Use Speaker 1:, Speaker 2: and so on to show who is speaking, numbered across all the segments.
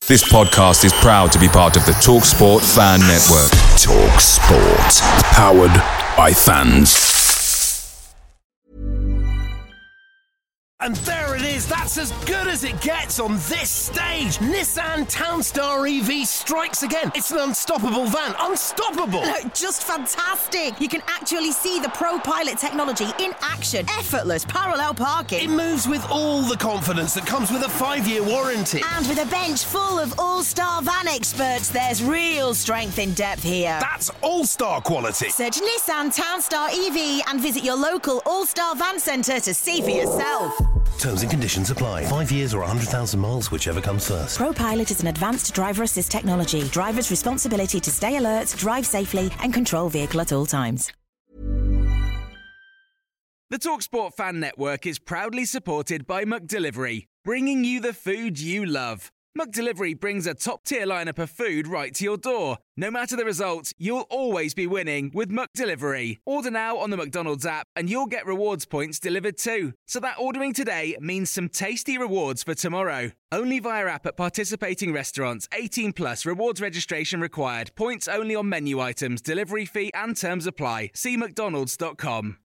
Speaker 1: This podcast is proud to be part of the TalkSport Fan Network. TalkSport. Powered by fans.
Speaker 2: And there it is, that's as good as it gets on this stage. Nissan Townstar EV strikes again. It's an unstoppable van, unstoppable.
Speaker 3: Just fantastic. You can actually see the ProPilot technology in action. Effortless parallel parking.
Speaker 2: It moves with all the confidence that comes with a 5-year warranty.
Speaker 3: And with a bench full of all-star van experts, there's real strength in depth here.
Speaker 2: That's all-star quality.
Speaker 3: Search Nissan Townstar EV and visit your local all-star van centre to see for yourself.
Speaker 2: Terms and conditions apply. 5 years or 100,000 miles, whichever comes first.
Speaker 3: ProPilot is an advanced driver assist technology. Driver's responsibility to stay alert, drive safely, and control vehicle at all times.
Speaker 4: The TalkSport Fan Network is proudly supported by McDelivery, bringing you the food you love. McDelivery brings a top-tier lineup of food right to your door. No matter the result, you'll always be winning with McDelivery. Order now on the McDonald's app and you'll get rewards points delivered too. So that ordering today means some tasty rewards for tomorrow. Only via app at participating restaurants. 18 plus. Rewards registration required. Points only on menu items. Delivery fee and terms apply. See mcdonalds.com.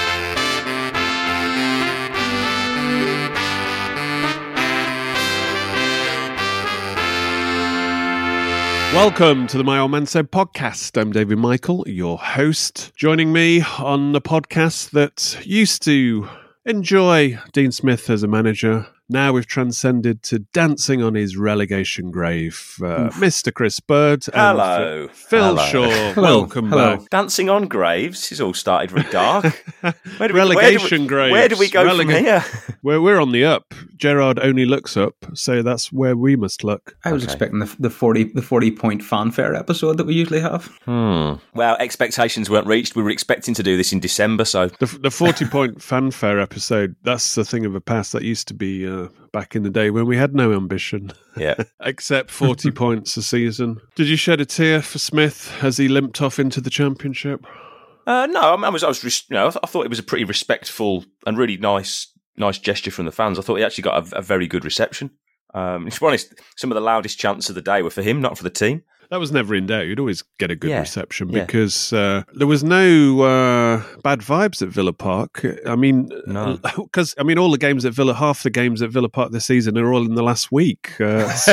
Speaker 5: Welcome to the My Old Man Said podcast. I'm David Michael, your host. Joining me on the podcast that used to enjoy Dean Smith as a manager. Now we've transcended to dancing on his relegation grave. Mr. Chris Bird and
Speaker 6: Hello.
Speaker 5: Phil
Speaker 6: Hello.
Speaker 5: Shaw.
Speaker 6: Hello.
Speaker 5: Welcome
Speaker 6: Hello.
Speaker 5: back.
Speaker 6: Dancing on graves. It's all started very dark.
Speaker 5: Relegation graves.
Speaker 6: Where do we go from here?
Speaker 5: We're on the up. Gerard only looks up, so that's where we must look.
Speaker 7: I was expecting the 40 point fanfare episode that we usually have.
Speaker 6: Well, expectations weren't reached. We were expecting to do this in December, so
Speaker 5: The 40-point fanfare episode, that's the thing of the past. That used to be back in the day when we had no ambition.
Speaker 6: yeah.
Speaker 5: Except 40 points a season. Did you shed a tear for Smith as he limped off into the Championship?
Speaker 6: No, I thought it was a pretty respectful and really nice gesture from the fans. I thought he actually got a very good reception. To be honest, some of the loudest chants of the day were for him, not for the team.
Speaker 5: That was never in doubt. You'd always get a good reception
Speaker 6: Yeah.
Speaker 5: because there was no bad vibes at Villa Park. I mean,
Speaker 6: No.
Speaker 5: because all the games at Villa, half the games at Villa Park this season are all in the last week.
Speaker 6: Is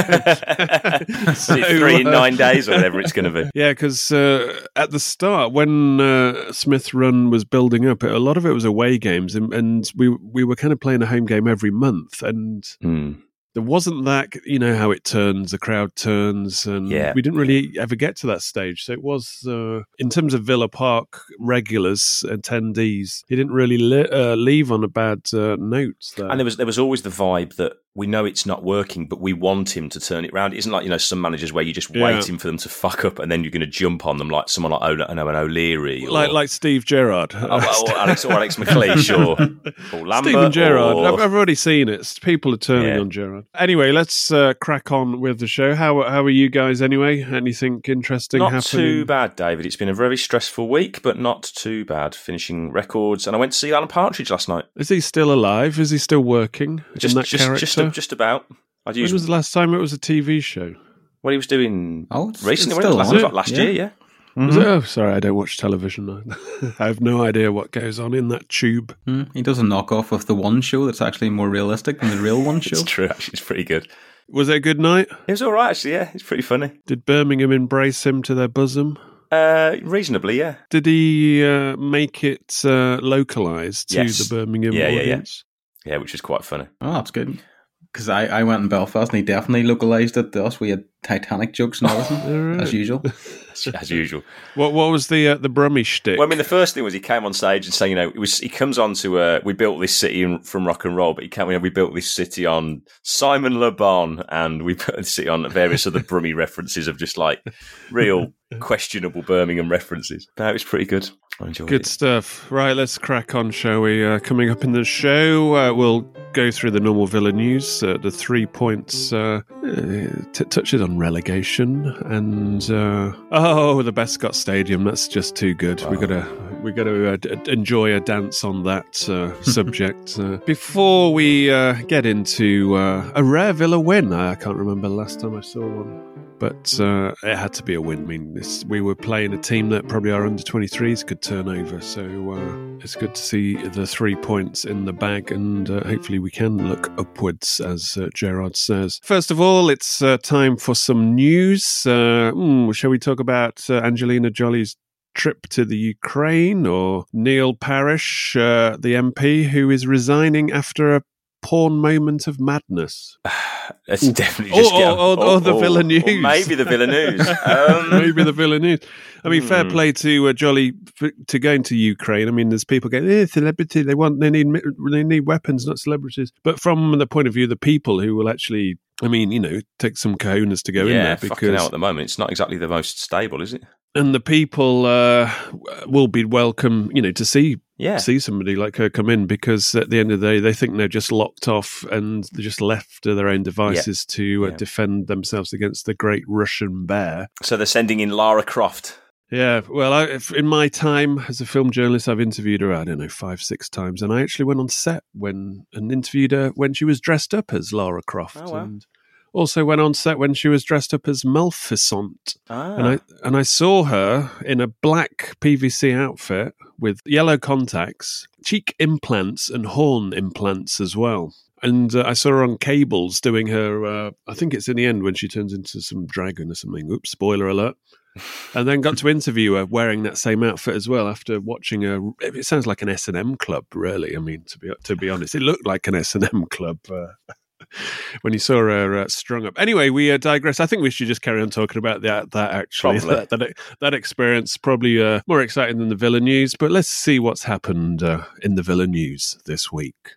Speaker 6: it 3 in 9 days or whatever it's going to be?
Speaker 5: Yeah, because at the start, when Smith's run was building up, a lot of it was away games, and we were kind of playing a home game every month, and there wasn't that, you know, how it turns, the crowd turns, and we didn't really ever get to that stage. So it was, in terms of Villa Park regulars, attendees, he didn't really leave on a bad note there.
Speaker 6: And there was always the vibe that we know it's not working, but we want him to turn it around. It isn't like, you know, some managers where you're just waiting for them to fuck up and then you're going to jump on them like someone like an O'Leary.
Speaker 5: Like Steve Gerrard.
Speaker 6: Or Alex McLeish or Lambert.
Speaker 5: Steven Gerrard.
Speaker 6: Or...
Speaker 5: I've already seen it. People are turning on Gerrard. Anyway, let's crack on with the show. How are you guys anyway? Anything interesting
Speaker 6: Not
Speaker 5: happening?
Speaker 6: too bad, David. It's been a very stressful week, but not too bad. Finishing records. And I went to see Alan Partridge last night.
Speaker 5: Is he still alive? Is he still working in that character?
Speaker 6: Just about.
Speaker 5: When was the last time it was a TV show?
Speaker 6: What he was doing recently.
Speaker 7: it's still
Speaker 6: last year, yeah.
Speaker 5: Was it? Oh, sorry, I don't watch television. I have no idea what goes on in that tube.
Speaker 7: He does a knockoff of the One Show that's actually more realistic than the real One Show.
Speaker 6: It's true, actually. It's pretty good.
Speaker 5: Was it a good night?
Speaker 6: It was all right, actually, yeah. It's pretty funny.
Speaker 5: Did Birmingham embrace him to their bosom?
Speaker 6: Reasonably, yeah.
Speaker 5: Did he make it localised to the Birmingham audience?
Speaker 6: Yeah, which is quite funny.
Speaker 7: Oh, that's good. Because I went in Belfast and he definitely localised it to us. We had Titanic jokes and everything, as usual.
Speaker 6: As usual.
Speaker 5: What was the Brummie shtick?
Speaker 6: Well, I mean, the first thing was he came on stage and saying, you know, he comes on to, we built this city from rock and roll, but we built this city on Simon Le Bon, and we built this city on various other Brummie references of just like real questionable Birmingham references. No, it was pretty good. I enjoyed it.
Speaker 5: Good stuff. Right, let's crack on, shall we? Coming up in the show, we'll go through the normal Villa news, the 3 points, touches on relegation, and the Bescott Stadium. That's just too good. We've got to we got to enjoy a dance on that subject. Before we get into a rare Villa win, I can't remember the last time I saw one. But it had to be a win. I mean, we were playing a team that probably our under-23s could turn over. So it's good to see the 3 points in the bag, and hopefully we can look upwards, as Gerard says. First of all, it's time for some news. Shall we talk about Angelina Jolie's trip to the Ukraine, or Neil Parish, the MP, who is resigning after a porn moment of madness?
Speaker 6: That's definitely just
Speaker 5: the Villa News.
Speaker 6: Or maybe the Villa News.
Speaker 5: Maybe the Villa News. I mean, fair play to Jolly to going to Ukraine. I mean, there's people going, celebrity. They need weapons, not celebrities. But from the point of view of the people who will actually, I mean, take some cojones to go in there, because
Speaker 6: fucking hell, at the moment it's not exactly the most stable, is it?
Speaker 5: And the people will be welcome, to see somebody like her come in, because at the end of the day, they think they're just locked off and they're just left to their own devices to defend themselves against the great Russian bear.
Speaker 6: So they're sending in Lara Croft.
Speaker 5: Yeah, well, in my time as a film journalist, I've interviewed her, 5-6 times, and I actually went on set and interviewed her when she was dressed up as Lara Croft.
Speaker 6: Oh, wow.
Speaker 5: And also went on set when she was dressed up as Maleficent. And I saw her in a black PVC outfit with yellow contacts, cheek implants and horn implants as well. And I saw her on cables doing her, I think it's in the end when she turns into some dragon or something. Oops, spoiler alert. And then got to interview her wearing that same outfit as well after watching her. It sounds like an S&M club, really. I mean, to be honest, it looked like an S&M club when you saw her strung up. Anyway, we digress. I think we should just carry on talking about that actually. That experience, probably more exciting than the Villa News. But let's see what's happened in the Villa News this week.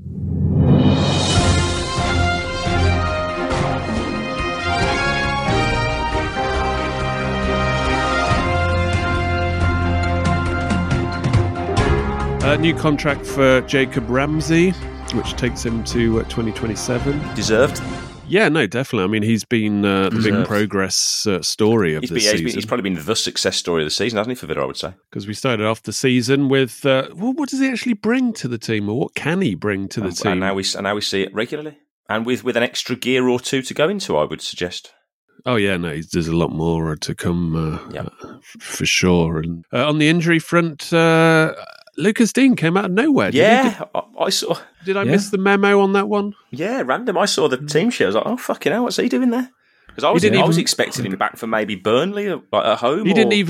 Speaker 5: A new contract for Jacob Ramsey, which takes him to 2027.
Speaker 6: Deserved.
Speaker 5: Yeah, no, definitely. I mean, he's been the big progress story of this season.
Speaker 6: He's probably been the success story of the season, hasn't he, for Villa, I would say?
Speaker 5: Because we started off the season with, what does he actually bring to the team, or what can he bring to the team?
Speaker 6: And now we see it regularly. And with an extra gear or two to go into, I would suggest.
Speaker 5: Oh, yeah, no, there's a lot more to come, for sure. And on the injury front, Lucas Dean came out of nowhere.
Speaker 6: I saw.
Speaker 5: Did I miss the memo on that one?
Speaker 6: Yeah, random. I saw the team sheet. I was like, oh, fucking hell, what's he doing there? Because I was expecting him back for maybe Burnley, like at home.
Speaker 5: He didn't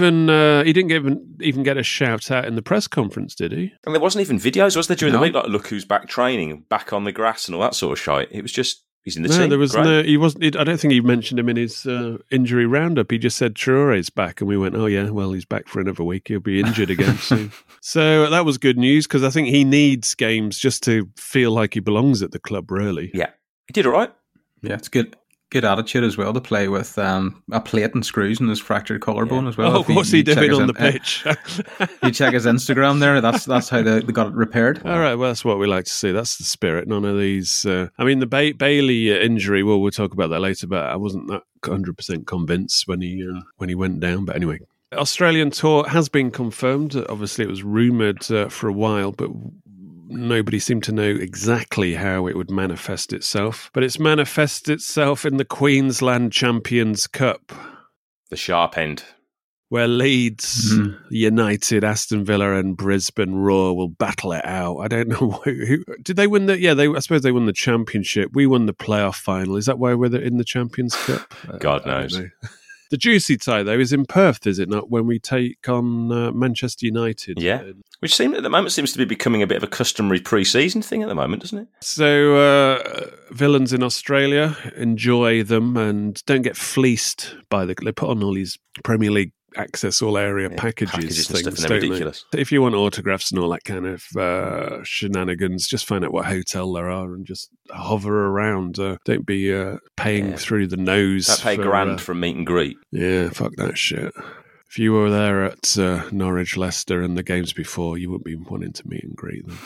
Speaker 5: even get a shout out in the press conference, did he?
Speaker 6: And there wasn't even videos, was there, during the week? Like, look who's back training, back on the grass and all that sort of shite. It was just, he's in the team.
Speaker 5: There was he wasn't. I don't think he mentioned him in his injury roundup. He just said Traore's back, and we went, oh yeah, well, he's back for another week. He'll be injured again soon. So that was good news, because I think he needs games just to feel like he belongs at the club, really.
Speaker 6: Yeah, he did all right.
Speaker 7: Yeah, it's good attitude as well to play with a plate and screws in his fractured collarbone as well.
Speaker 5: Oh, what's he doing on the pitch?
Speaker 7: You check his Instagram there. That's how they got it repaired.
Speaker 5: All right, well, that's what we like to see. That's the spirit. None of these. I mean, the Bailey injury. Well, we'll talk about that later. But I wasn't that 100% convinced when he went down. But anyway, Australian tour has been confirmed. Obviously, it was rumoured for a while, but nobody seemed to know exactly how it would manifest itself. But it's manifested itself in the Queensland Champions Cup.
Speaker 6: The sharp end.
Speaker 5: Where Leeds United, Aston Villa and Brisbane Roar will battle it out. I don't know who did they win the. Yeah, I suppose they won the championship. We won the playoff final. Is that why we're in the Champions Cup?
Speaker 6: God knows.
Speaker 5: The juicy tie, though, is in Perth, is it not, when we take on Manchester United?
Speaker 6: Yeah, which at the moment seems to be becoming a bit of a customary pre-season thing at the moment, doesn't it?
Speaker 5: So, villains in Australia, enjoy them and don't get fleeced by they put on all these Premier League access all area packages things,
Speaker 6: and stuff, and they're ridiculous.
Speaker 5: If you want autographs and all that kind of shenanigans, just find out what hotel there are and just hover around. Don't be paying through the nose.
Speaker 6: That pay grand for a meet and greet.
Speaker 5: Yeah, fuck that shit. If you were there at Norwich, Leicester and the games before, you wouldn't be wanting to meet and greet them.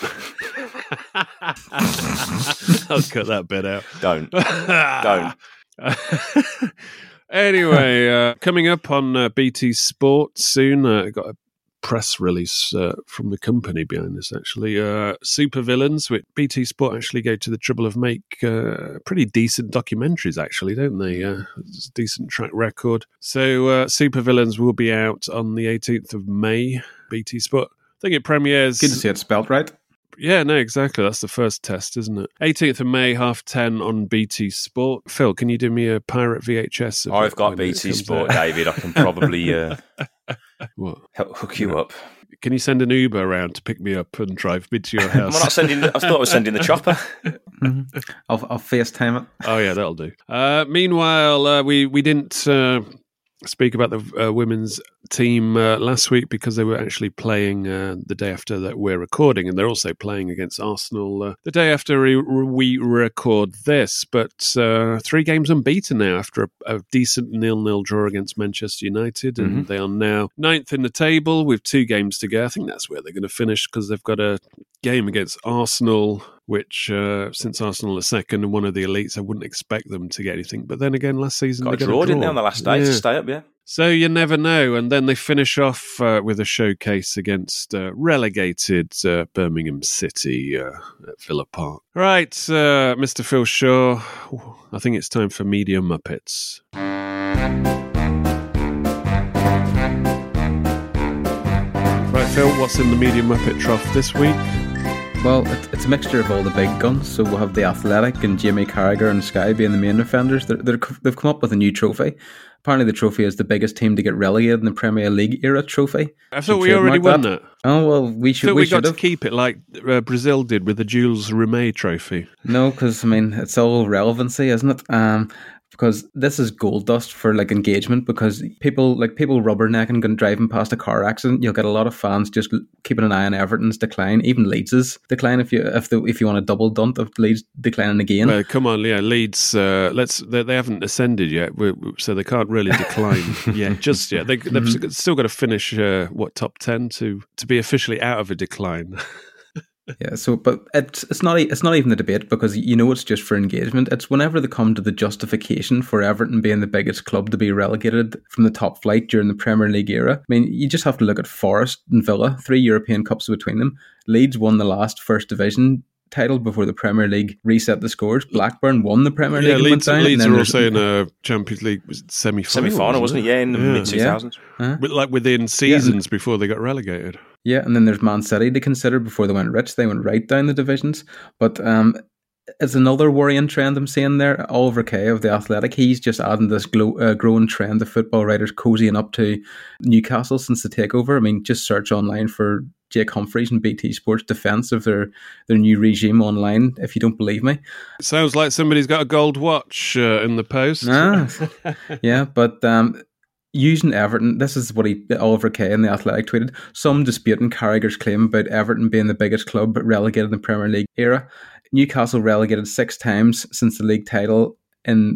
Speaker 5: I'll cut that bit out.
Speaker 6: Don't.
Speaker 5: Anyway, coming up on BT Sport soon, got a press release from the company behind this, actually. Supervillains, which BT Sport actually go to the trouble of make pretty decent documentaries, actually, don't they? It's a decent track record. So Supervillains will be out on the 18th of May, BT Sport. I think it premieres...
Speaker 7: Good to see it spelled right.
Speaker 5: Yeah, no, exactly. That's the first test, isn't it? 18th of May, 10:30 on BT Sport. Phil, can you do me a pirate VHS?
Speaker 6: I've got BT Sport, David. I can probably hook you up.
Speaker 5: Can you send an Uber around to pick me up and drive me to your house?
Speaker 6: I thought I was sending the chopper.
Speaker 7: I'll FaceTime it.
Speaker 5: Oh, yeah, that'll do. Meanwhile, we didn't speak about the women's team last week because they were actually playing the day after that we're recording, and they're also playing against Arsenal the day after we record this. But 3 games unbeaten now after a decent 0-0 draw against Manchester United, and they are now 9th in the table with 2 games to go. I think that's where they're going to finish because they've got a game against Arsenal, which since Arsenal are second and one of the elites, I wouldn't expect them to get anything. But then again, last season
Speaker 6: they got a draw, didn't they, on the last day to stay up, yeah.
Speaker 5: So you never know. And then they finish off with a showcase against relegated Birmingham City at Villa Park. Right, Mr. Phil Shaw, I think it's time for Media Muppets. Right, Phil, what's in the Media Muppet trough this week?
Speaker 7: Well, it's a mixture of all the big guns. So we'll have The Athletic and Jamie Carragher and Sky being the main offenders. They've come up with a new trophy. Apparently the trophy is the biggest team to get relegated in the Premier League era trophy.
Speaker 5: I thought we already won that.
Speaker 7: Oh, well, we should.
Speaker 5: We got to keep it like Brazil did with the Jules Rimet trophy.
Speaker 7: No, because, I mean, it's all relevancy, isn't it? Because this is gold dust for like engagement, because people rubbernecking and driving past a car accident, you'll get a lot of fans just keeping an eye on Everton's decline, even Leeds' decline. If you want a double dunt of Leeds declining again.
Speaker 5: Well, come on, yeah, Leeds. They haven't ascended yet, so they can't really decline yet. Just yet, they've still got to finish top 10 to be officially out of a decline.
Speaker 7: Yeah, so but it's not even a debate, because it's just for engagement. It's whenever they come to the justification for Everton being the biggest club to be relegated from the top flight during the Premier League era. I mean, you just have to look at Forest and Villa, 3 European Cups between them. Leeds won the last First Division title before the Premier League reset the scores. Blackburn won the Premier League.
Speaker 5: Yeah,
Speaker 7: and went down,
Speaker 5: Leeds are also in a Champions League semi-final,
Speaker 6: wasn't it? Yeah, in the mid-2000s.
Speaker 7: Yeah.
Speaker 5: Like within seasons before they got relegated.
Speaker 7: Yeah, and then there's Man City to consider before they went rich. They went right down the divisions. But it's another worrying trend I'm seeing there. Oliver Kay of The Athletic, he's just adding this growing trend of football writers cozying up to Newcastle since the takeover. I mean, just search online for Jake Humphries and BT Sports defence of their new regime online, if you don't believe me.
Speaker 5: It sounds like somebody's got a gold watch in the post.
Speaker 7: Yeah, but using Everton, this is what Oliver Kay in The Athletic tweeted: some disputing Carragher's claim about Everton being the biggest club relegated in the Premier League era. Newcastle relegated 6 times since the league title in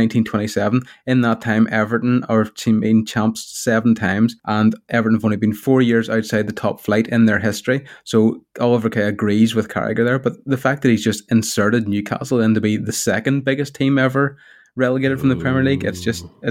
Speaker 7: 1927. In that time, Everton are been champs 7 times, and Everton have only been 4 years outside the top flight in their history. So Oliver Kay agrees with Carragher there, but the fact that he's just inserted Newcastle in to be the second biggest team ever relegated from the Premier League, it's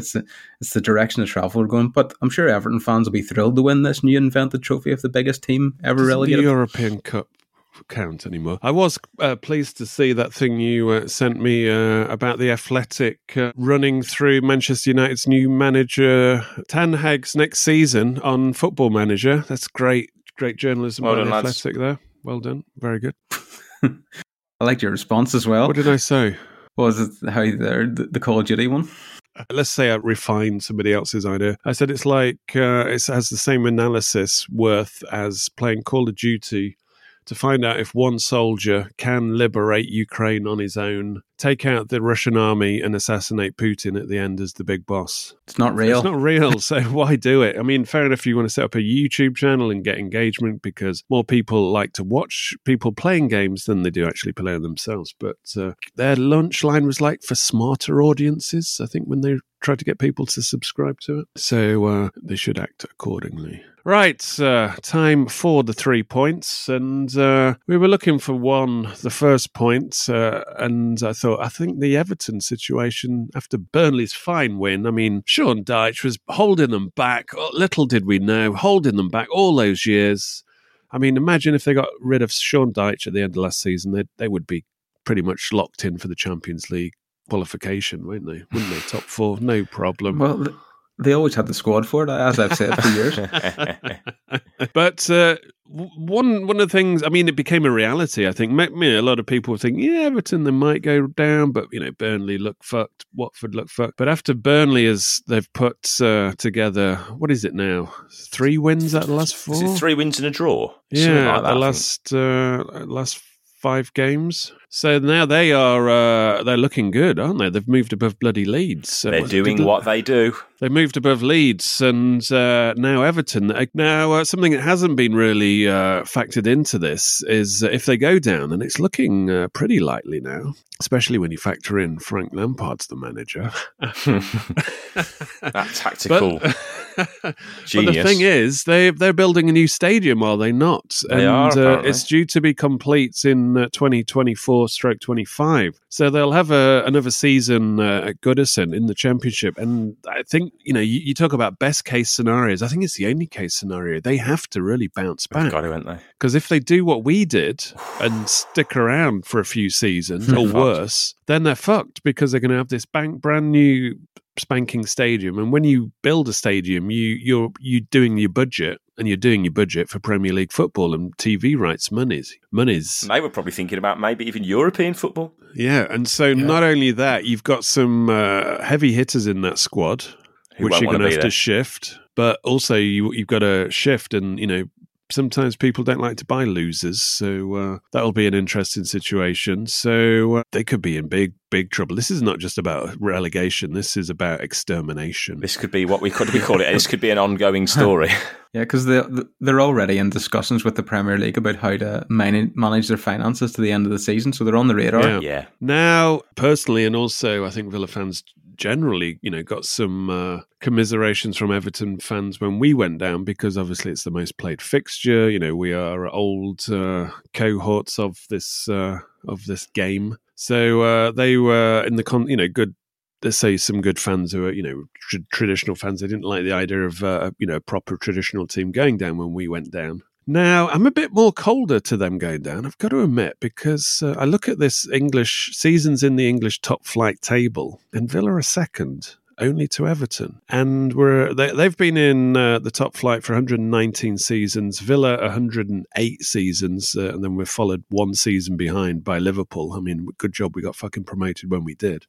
Speaker 7: the direction of travel we're going. But I'm sure Everton fans will be thrilled to win this new invented trophy of the biggest team ever relegated.
Speaker 5: The European Cup count anymore. I was pleased to see that thing you sent me about The Athletic running through Manchester United's new manager Ten Hag's next season on Football Manager. That's great journalism by The Athletic there. Well done. Very good.
Speaker 7: I liked your response as well.
Speaker 5: What did I say?
Speaker 7: Was it how the Call of Duty one?
Speaker 5: Let's say I refined somebody else's idea. I said it's like it has the same analysis worth as playing Call of Duty to find out if one soldier can liberate Ukraine on his own, take out the Russian army and assassinate Putin at the end as the big boss.
Speaker 7: It's not real.
Speaker 5: It's not real, so why do it? I mean, fair enough if you want to set up a YouTube channel and get engagement, because more people like to watch people playing games than they do actually play themselves. But their launch line was like for smarter audiences, I think, when they try to get people to subscribe to it. So they should act accordingly. Right, time for the 3 points, and we were looking for the first point, and I think the Everton situation after Burnley's fine win, I mean, Sean Dyche was holding them back, little did we know, holding them back all those years. I mean, imagine if they got rid of Sean Dyche at the end of last season, they would be pretty much locked in for the Champions League qualification, wouldn't they? Top 4, no problem.
Speaker 7: Well, they always had the squad for it, as I've said for years.
Speaker 5: But one of the things, I mean, it became a reality, I think. A lot of people think, Everton, they might go down, but, Burnley look fucked, Watford look fucked. But after Burnley, they've put together, what is it now? 3 wins out of the last 4?
Speaker 6: Is it 3 wins and a draw?
Speaker 5: Yeah, like the last 5 games. So now they're looking good, aren't they? They've moved above bloody Leeds. So
Speaker 6: they're doing what they do.
Speaker 5: They moved above Leeds, and now Everton. Now, something that hasn't been really factored into this is if they go down, and it's looking pretty likely now, especially when you factor in Frank Lampard's the manager.
Speaker 6: That tactical genius.
Speaker 5: But the thing is, they're building a new stadium, are they not?
Speaker 6: They are,
Speaker 5: it's due to be complete in 2024/25. So they'll have another season at Goodison in the Championship, and I think, you talk about best case scenarios. I think it's the only case scenario. They have to really bounce back.
Speaker 6: Got to, haven't they?
Speaker 5: Because if they do what we did and stick around for a few seasons or worse, then they're fucked, because they're going to have this brand new spanking stadium. And when you build a stadium, you're doing your budget, and you're doing your budget for Premier League football and TV rights monies.
Speaker 6: They were probably thinking about maybe even European football.
Speaker 5: Yeah, and so not only that, you've got some heavy hitters in that squad, which you're going to have to shift, but also you've got to shift, and sometimes people don't like to buy losers, so that'll be an interesting situation. So they could be in big trouble. This is not just about relegation. This is about extermination.
Speaker 6: This could be what we call it. This could be an ongoing story.
Speaker 7: Yeah, because they're already in discussions with the Premier League about how to manage their finances to the end of the season, so they're on the radar.
Speaker 6: Yeah.
Speaker 5: Now, personally, and also I think Villa fans generally, got some commiserations from Everton fans when we went down, because obviously it's the most played fixture. We are old cohorts of this game. So they were in the good. Let's say some good fans who are, traditional fans. They didn't like the idea of a proper traditional team going down when we went down. Now, I'm a bit more colder to them going down, I've got to admit, because I look at this English seasons in the English top flight table, and Villa are second, only to Everton. And they've been in the top flight for 119 seasons, Villa 108 seasons, and then we're followed 1 season behind by Liverpool. I mean, good job we got fucking promoted when we did.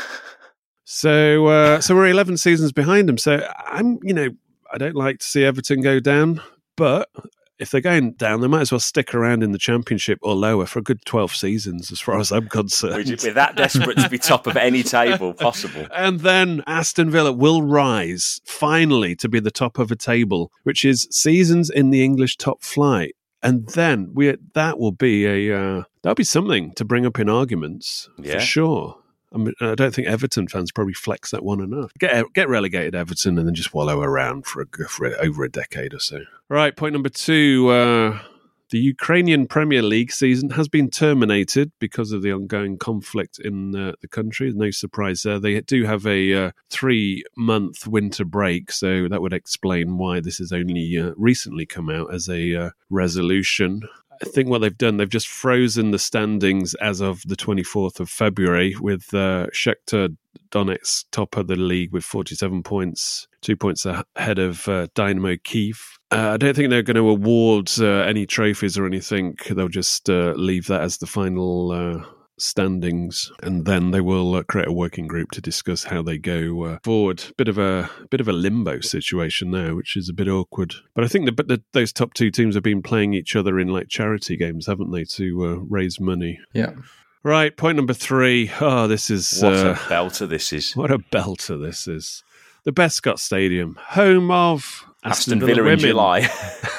Speaker 5: So we're 11 seasons behind them. So I don't like to see Everton go down, but if they're going down, they might as well stick around in the Championship or lower for a good 12 seasons, as far as I'm concerned.
Speaker 6: We're that desperate to be top of any table possible.
Speaker 5: And then Aston Villa will rise, finally, to be the top of a table, which is seasons in the English top flight. And then that'll be something to bring up in arguments, for sure. I don't think Everton fans probably flex that one enough. Get relegated, Everton, and then just wallow around for over a decade or so. Right, point number 2. The Ukrainian Premier League season has been terminated because of the ongoing conflict in the country. No surprise there. They do have a 3-month winter break, so that would explain why this has only recently come out as a resolution. I think what they've done, they've just frozen the standings as of the 24th of February, with Shakhtar Donetsk top of the league with 47 points, 2 points ahead of Dynamo Kyiv. I don't think they're going to award any trophies or anything. They'll just leave that as the final standings, and then they will create a working group to discuss how they go forward. Bit of a limbo situation there, which is a bit awkward. But I think those top 2 teams have been playing each other in like charity games, haven't they, to raise money?
Speaker 7: Yeah.
Speaker 5: Right, point number 3. Oh, this is
Speaker 6: what a belter this is.
Speaker 5: What a belter this is. The Bescot Stadium, home of Aston Villa women.
Speaker 6: In July.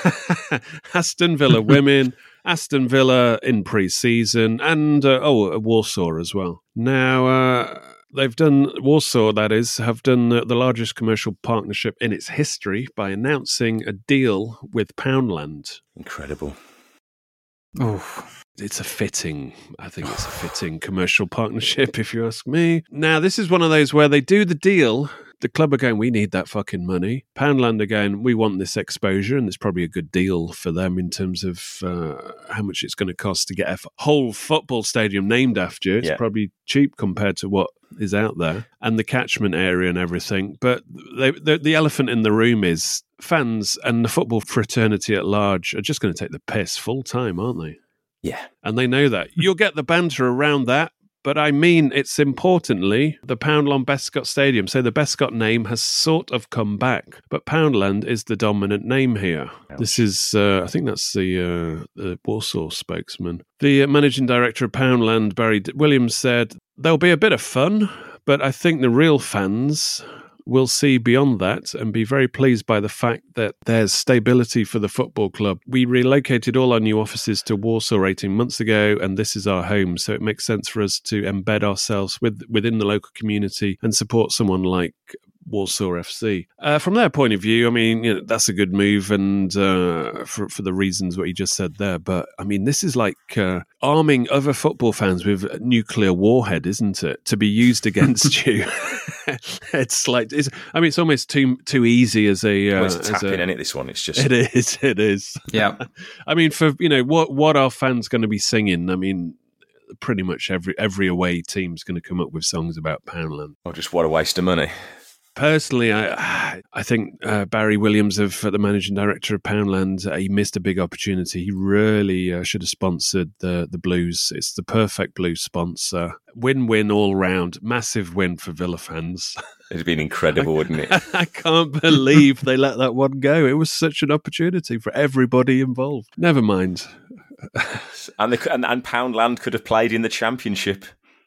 Speaker 5: Aston Villa women. Aston Villa in pre-season, and Warsaw as well. Now, They've done, Warsaw, that is, have done the largest commercial partnership in its history by announcing a deal with Poundland.
Speaker 6: Incredible.
Speaker 5: Oh, it's a fitting commercial partnership, if you ask me. Now, this is one of those where they do the deal. The club are going, we need that fucking money. Poundland are going, we want this exposure, and it's probably a good deal for them in terms of how much it's going to cost to get a whole football stadium named after you. It's probably cheap compared to what is out there, and the catchment area and everything. But the elephant in the room is fans and the football fraternity at large are just going to take the piss full time, aren't they?
Speaker 6: Yeah.
Speaker 5: And they know that. You'll get the banter around that. But I mean, it's importantly the Poundland Bescot Stadium. So the Bescot name has sort of come back, but Poundland is the dominant name here. Ouch. This is, I think that's the Warsaw spokesman. The managing director of Poundland, Barry Williams, said, there'll be a bit of fun, but I think the real fans will see beyond that and be very pleased by the fact that there's stability for the football club. We relocated all our new offices to Warsaw 18 months ago, and this is our home. So it makes sense for us to embed ourselves within the local community and support someone like Warsaw FC. From their point of view, I mean, that's a good move, and for the reasons what you just said there. But I mean, this is like arming other football fans with a nuclear warhead, isn't it? To be used against you. It's almost too easy as a.
Speaker 6: Well, it's tapping in it. This one, it's just.
Speaker 5: It is.
Speaker 7: Yeah.
Speaker 5: I mean, for what are fans going to be singing? I mean, pretty much every away team's going to come up with songs about Poundland.
Speaker 6: Or just what a waste of money.
Speaker 5: Personally, I think Barry Williams, the managing director of Poundland, he missed a big opportunity. He really should have sponsored the Blues. It's the perfect Blues sponsor. Win-win all round. Massive win for Villa fans.
Speaker 6: It'd been incredible, wouldn't it?
Speaker 5: I can't believe they let that one go. It was such an opportunity for everybody involved. Never mind.
Speaker 6: And Poundland could have played in the Championship.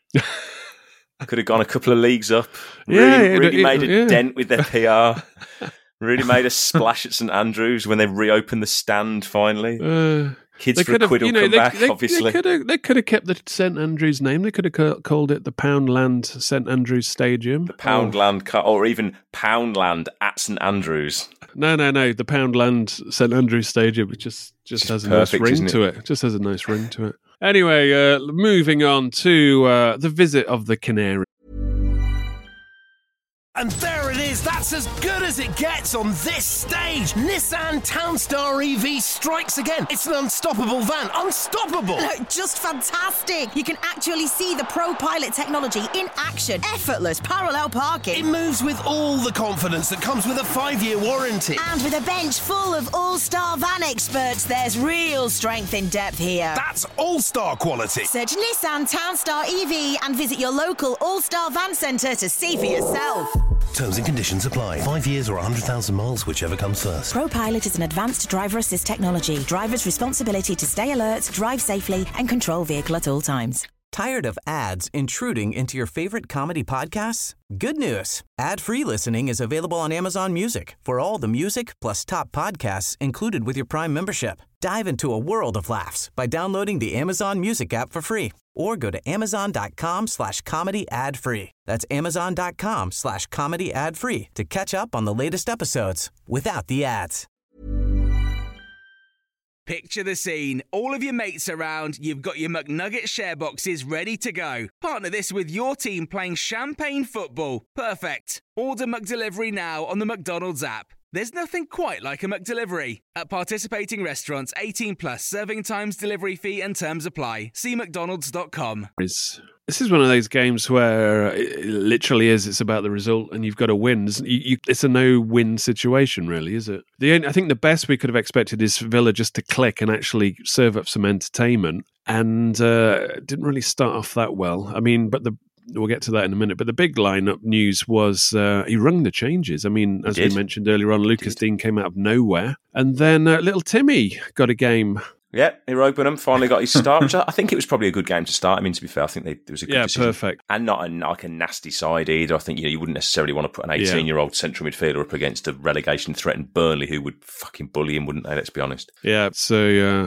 Speaker 6: Could have gone a couple of leagues up. Really made a dent with their PR. Really made a splash at St Andrews when they reopened the stand finally. Kids for a quid will come back, obviously.
Speaker 5: They could have kept the St Andrews name. They could have called it the Poundland St Andrews Stadium.
Speaker 6: The Poundland, or even Poundland at St Andrews.
Speaker 5: No. The Poundland St Andrews Stadium. It just has a nice ring to it. It just has a nice ring to it. Anyway, moving on to the visit of the Canary.
Speaker 2: And there it is, that's as good as it gets on this stage. Nissan Townstar EV strikes again. It's an unstoppable van, unstoppable.
Speaker 3: Just fantastic. You can actually see the ProPilot technology in action. Effortless parallel parking.
Speaker 2: It moves with all the confidence that comes with a 5-year warranty.
Speaker 3: And with a bench full of all-star van experts, there's real strength in depth here.
Speaker 2: That's all-star quality.
Speaker 3: Search Nissan Townstar EV and visit your local all-star van centre to see for yourself.
Speaker 2: Terms and conditions apply. 5 years or 100,000 miles, whichever comes first.
Speaker 3: ProPilot is an advanced driver assist technology. Driver's responsibility to stay alert, drive safely, and control vehicle at all times.
Speaker 8: Tired of ads intruding into your favorite comedy podcasts? Good news. Ad-free listening is available on Amazon Music for all the music plus top podcasts included with your Prime membership. Dive into a world of laughs by downloading the Amazon Music app for free or go to amazon.com/comedy ad-free. That's amazon.com/comedy ad-free to catch up on the latest episodes without the ads.
Speaker 4: Picture the scene. All of your mates around, you've got your McNugget share boxes ready to go. Partner this with your team playing champagne football. Perfect. Order McDelivery now on the McDonald's app. There's nothing quite like a McDelivery. At participating restaurants, 18 plus, serving times, delivery fee and terms apply. See mcdonalds.com.
Speaker 5: This is one of those games where it literally is. It's about the result, and you've got to win. It's a no-win situation, really, is it? I think the best we could have expected is for Villa just to click and actually serve up some entertainment, and didn't really start off that well. I mean, but we'll get to that in a minute. But the big lineup news was he rung the changes. I mean, as we mentioned earlier on, Lucas Dean came out of nowhere, and then little Timmy got a game.
Speaker 6: Yeah, Iroquois finally got his start, which I think it was probably a good game to start. I mean, to be fair, I think it was a good decision.
Speaker 5: Perfect.
Speaker 6: And not like a nasty side either. I think you wouldn't necessarily want to put an 18-year-old central midfielder up against a relegation-threatened Burnley who would fucking bully him, wouldn't they? Let's be honest.
Speaker 5: Yeah, so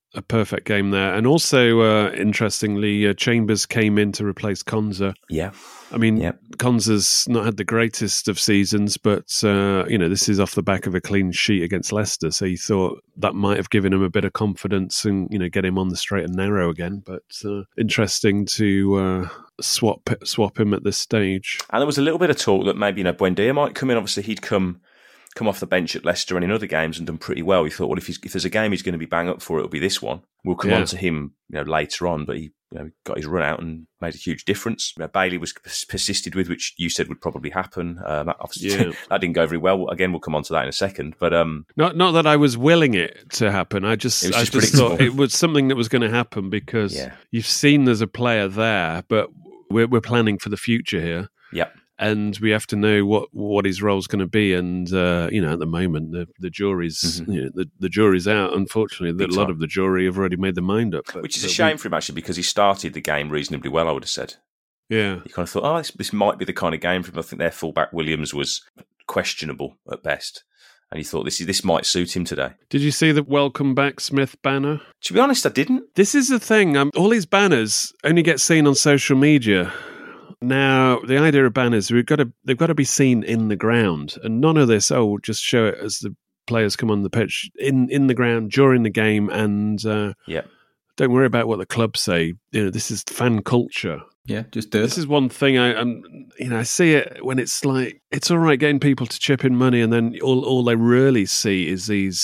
Speaker 5: a perfect game there. And also, interestingly, Chambers came in to replace Konza.
Speaker 6: Yeah.
Speaker 5: I mean, Konza's not had the greatest of seasons, but, this is off the back of a clean sheet against Leicester. So you thought that might have given him a bit of confidence and, get him on the straight and narrow again. But interesting to swap him at this stage.
Speaker 6: And there was a little bit of talk that maybe, Buendia might come in. Obviously, he'd come off the bench at Leicester and in other games and done pretty well. We thought, well, if there's a game he's going to be bang up for, it'll be this one. We'll come on to him, later on, but he got his run out and made a huge difference. Bailey was persisted with, which you said would probably happen. That didn't go very well. Again, we'll come on to that in a second. But
Speaker 5: not that I was willing it to happen. I just thought it was something that was going to happen because you've seen there's a player there, but we're planning for the future here.
Speaker 6: Yep.
Speaker 5: And we have to know what his role's going to be. And at the moment, the jury's the jury's out. Unfortunately, a lot of the jury have already made their mind up.
Speaker 6: Which is a shame for him actually, because he started the game reasonably well. I would have said.
Speaker 5: Yeah,
Speaker 6: you kind of thought, this might be the kind of game for him. I think their fullback Williams was questionable at best, and you thought this might suit him today.
Speaker 5: Did you see the welcome back Smith banner?
Speaker 6: To be honest, I didn't.
Speaker 5: This is the thing. All these banners only get seen on social media. Now, the idea of banners, they've got to be seen in the ground, and none of this. Just show it as the players come on the pitch in the ground during the game, and don't worry about what the clubs say. This is fan culture.
Speaker 7: Yeah, just do it.
Speaker 5: This is one thing I see it when it's like it's all right getting people to chip in money, and then all they really see is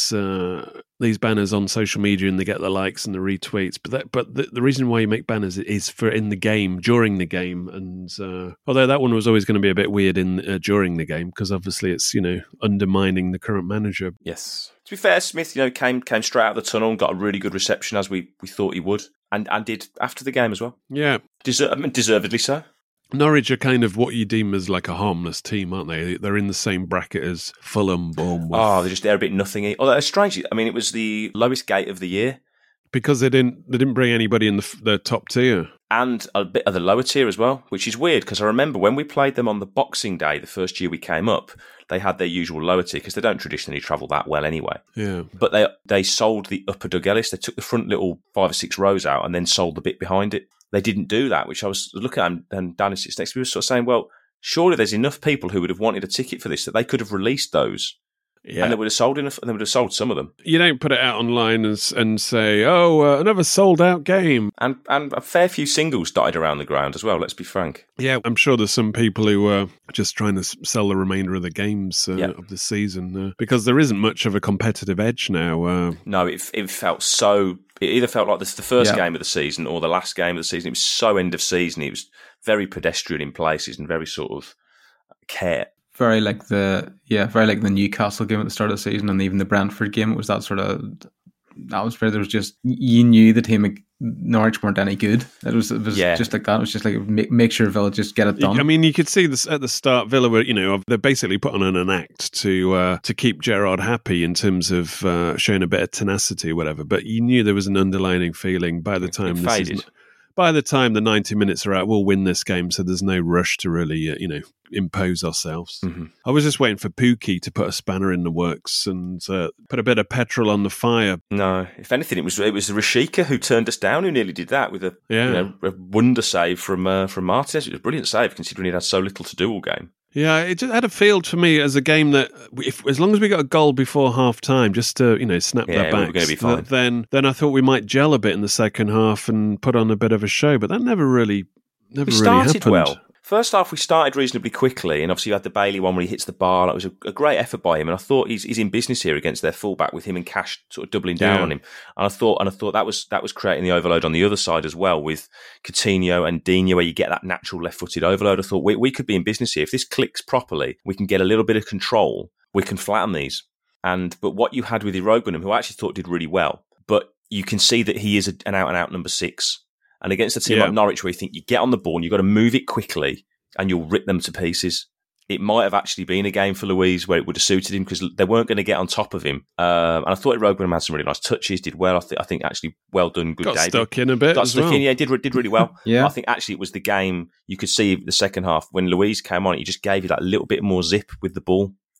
Speaker 5: these banners on social media, and they get the likes and the retweets. But the reason why you make banners is for in the game, during the game, and although that one was always going to be a bit weird in during the game because obviously it's undermining the current manager.
Speaker 6: Yes. To be fair, Smith came straight out of the tunnel and got a really good reception as we thought he would, and did after the game as well.
Speaker 5: Yeah,
Speaker 6: deservedly so.
Speaker 5: Norwich are kind of what you deem as like a harmless team, aren't they? They're in the same bracket as Fulham, Bournemouth.
Speaker 6: Oh, they're a bit nothingy. Although strangely, I mean, it was the lowest gate of the year
Speaker 5: because they didn't bring anybody in the top tier
Speaker 6: and a bit of the lower tier as well, which is weird because I remember when we played them on the Boxing Day, the first year we came up, they had their usual lower tier because they don't traditionally travel that well anyway.
Speaker 5: Yeah,
Speaker 6: but they sold the upper Doug Ellis. They took the front little 5 or 6 rows out and then sold the bit behind it. They didn't do that, which I was looking at, and Danny sits next to me, was sort of saying, well, surely there's enough people who would have wanted a ticket for this that they could have released those. Yeah. And they would have sold enough, and they would have sold some of them.
Speaker 5: You don't put it out online and say, another sold out game.
Speaker 6: And a fair few singles dotted around the ground as well, let's be frank.
Speaker 5: Yeah, I'm sure there's some people who are just trying to sell the remainder of the games of the season because there isn't much of a competitive edge now.
Speaker 6: No, it felt so... It either felt like this is the first game of the season or the last game of the season. It was so end of season. It was very pedestrian in places and very sort of care.
Speaker 7: Very like the Newcastle game at the start of the season and even the Brentford game. It was that sort of atmosphere. There was just, you knew the team Norwich weren't any good. It was just like that. It was just like make sure Villa just get it done.
Speaker 5: I mean, you could see this at the start. Villa were, they're basically put on an act to keep Gerrard happy in terms of showing a bit of tenacity or whatever. But you knew there was an underlining feeling by the time the season. By the time the 90 minutes are out, we'll win this game, so there's no rush to really, impose ourselves. Mm-hmm. I was just waiting for Pookie to put a spanner in the works and put a bit of petrol on the fire.
Speaker 6: No, if anything, it was Rashika who turned us down, who nearly did that with a wonder save from Martinez. It was a brilliant save, considering he'd had so little to do all game.
Speaker 5: Yeah, it just had a feel to me as a game that, as long as we got a goal before half time, just to snap their backs,
Speaker 6: we're going to be fine.
Speaker 5: Then I thought we might gel a bit in the second half and put on a bit of a show, but that never really happened.
Speaker 6: Well. First half, we started reasonably quickly, and obviously you had the Bailey one where he hits the bar. That was a great effort by him, and I thought he's in business here against their fullback with him and Cash sort of doubling down on him. And I thought that was creating the overload on the other side as well with Coutinho and Digne, where you get that natural left-footed overload. I thought we could be in business here if this clicks properly. We can get a little bit of control. We can flatten these. But what you had with Irogunum, who I actually thought did really well, but you can see that he is an out-and-out number 6. And against a team like Norwich, where you think you get on the ball and you've got to move it quickly and you'll rip them to pieces. It might have actually been a game for Luiz where it would have suited him because they weren't going to get on top of him. And I thought Irogunum had some really nice touches, did well. I think actually well done, good
Speaker 5: Got
Speaker 6: David.
Speaker 5: Stuck in a bit
Speaker 6: Got stuck in, yeah, did really well.
Speaker 7: Yeah.
Speaker 6: I think actually it was the game, you could see the second half when Luiz came on, he just gave you that little bit more zip with the ball.